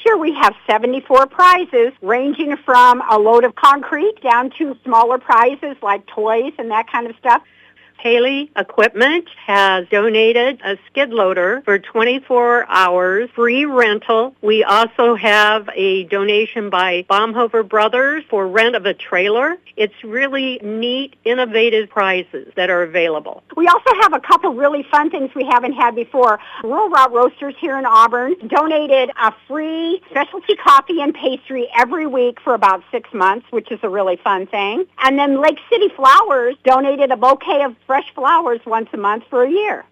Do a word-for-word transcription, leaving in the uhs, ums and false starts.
year we have seventy-four prizes ranging from a load of concrete down to smaller prizes like toys and that kind of stuff. Haley Equipment has donated a skid loader for twenty-four hours, free rental. We also have a donation by Baumhofer Brothers for rent of a trailer. It's really neat, innovative prizes that are available. We also have a couple really fun things we haven't had before. Rural Route Roasters here in Auburn donated a free specialty coffee and pastry every week for about six months, which is a really fun thing. And then Lake City Flowers donated a bouquet of fresh flowers once a month for a year.